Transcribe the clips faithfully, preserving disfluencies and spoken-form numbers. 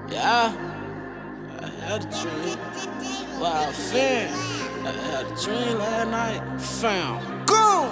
Yeah, I had a dream. Wow, fam. I had a dream last night. Found. Go!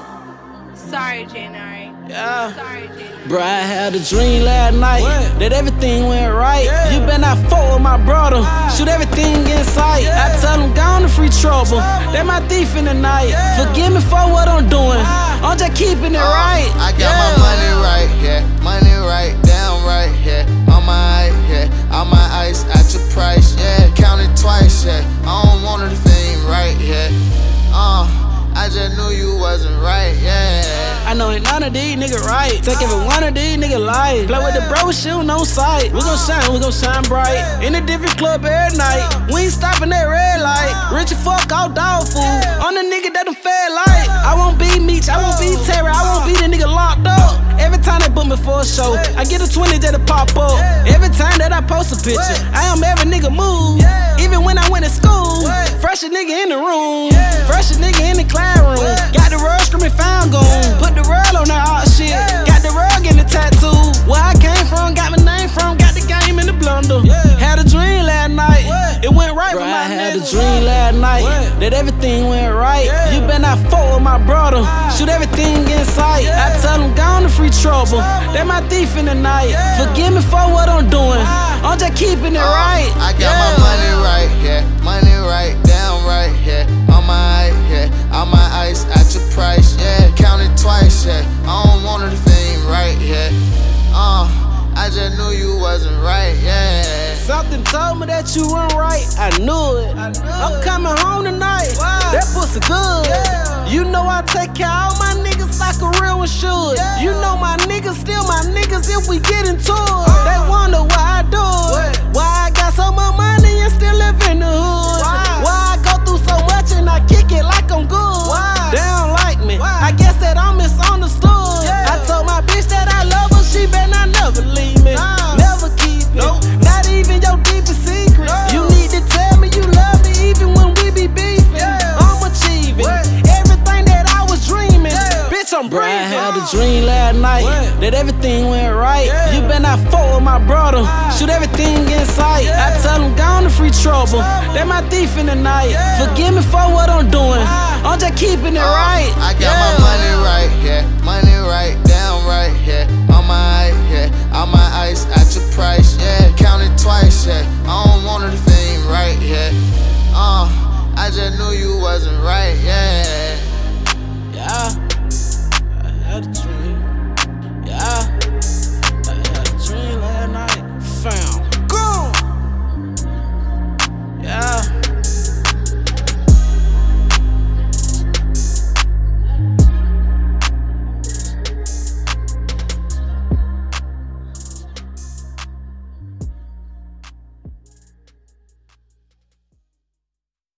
Sorry, Janari. Yeah. Sorry, Janari. Bruh, I had a dream last night What? that everything went right. Yeah. You better not fuck with my brother. Ah. Shoot everything in sight. Yeah. I tell him, gone to free trouble. Trouble. They my thief in the night. Yeah. Forgive me for what I'm doing. Ah. I'm just keeping it Uh, right. I got Yeah. my money right here, money right down right here. On my yeah, on my ice at your price, yeah. Count it twice, yeah. I don't want a thing right here. Uh, I just knew you wasn't right, yeah. I know ain't none of these niggas right. Take every one of these niggas life. Play with the bro, shoot no sight. We gon' shine, we gon' shine bright. In a different club every night. We ain't stopping that red light. Rich as fuck, all dog food. On the nigga that done fed light. I won't be Meech, I won't be Terry, I won't be the nigga locked up. Every time they book me for a show, I get a twenty that'll pop up. Every time that I post a picture, I am every nigga move. Even when I went to school, fresh a nigga in the room, fresh a nigga in the classroom. Got the world screaming found goon. Put the world on that art shit. Got the rug in the tattoo. Where I came from, got my name from, got the game in the blunder. Had a dream last night, it went right for my I had a dream last night that everything went right. You better not fuck with my brother. Shoot everything in sight. I tell him, gone to free trouble. They my thief in the night. Forgive me for what I'm doing. I'm just keeping it Uh, right. I got Yeah. my money right here, money right down right here. On my yeah, on my ice at your price, yeah. Count it twice, yeah. I don't want a thing right here. Uh, I just knew you wasn't right, yeah. Something told me that you weren't right. I knew it. I knew I'm it. coming home tonight. Why? That pussy good. Yeah. You know I take care of all my niggas like a real one should. Yeah. You know my niggas still my niggas if we get into it. They wonder why I do it. What? Why I got so much money and still live in the hood. Why? Why I go through so much and I kick it like I'm good. Why? They don't like me. Why? I guess that I'm misunderstood. Yeah. I told my bitch that I love her. She better not never leave me. Nah. Never keep it. Nope. Not even your deepest secret. No. You need to tell me you love me even when we be beefing. Yeah. I'm achieving What? everything that I was dreaming. Yeah. Bitch, I'm Bruh, breathing. I I had had a a dream last night What? that everything went right. Yeah. You better not fuck with my brother. Ah. Shoot everything in sight. Yeah. I tell him, gone to free trouble. Trouble. They my thief in the night. Yeah. Forgive me for what I'm doing. Ah. I'm just keeping it Uh, right. I got Yeah. my money right here, money right down right here. On my yeah, on my ice at your price.